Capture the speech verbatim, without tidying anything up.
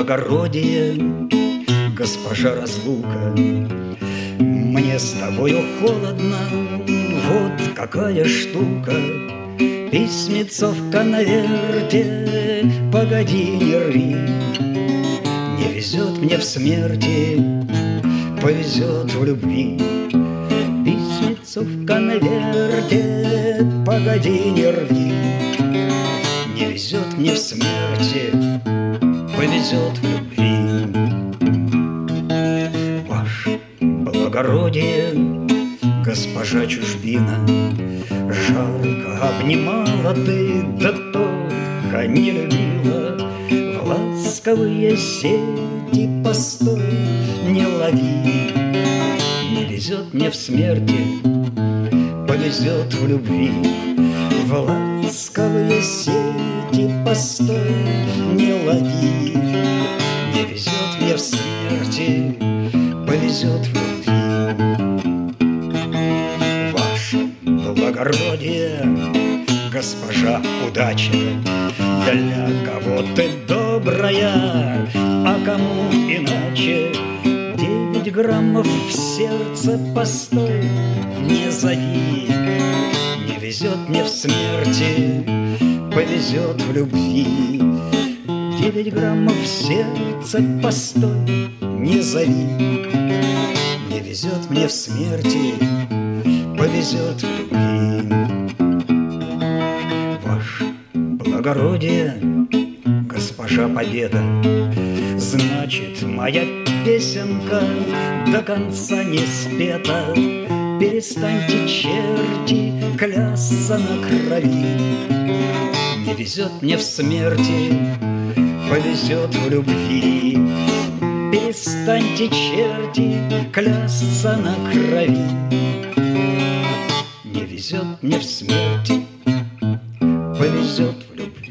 благородие, госпожа разлука. Мне с тобою холодно, вот какая штука. Письмецо в конверте, погоди, не рви. Не везет мне в смерти, повезет в любви. Письмецо в конверте, погоди, не рви. Не везет мне в смерти, повезет в любви. Ваше благородие, госпожа чужбина, жарко обнимала ты, да только не любила. В ласковые сети постой, не лови. Не везет мне в смерти, повезет в любви. В ласковые сети постой, не лови. Не везет мне в смерти, повезет в любви. Ваше благородие, госпожа удача, для кого ты добрая, а кому иначе. Девять граммов в сердце постой, не зови. Не везет мне в смерти, повезет в любви. Девять граммов в сердце постой, не зови. Не везет мне в смерти, повезет в любви. Ваше благородие, госпожа победа, значит, моя песенка до конца не спета. Перестаньте, черти, клясться на крови. Не везет мне в смерти, повезет в любви. Перестаньте, черти, клясться на крови. Не везет мне в смерти, повезет в любви.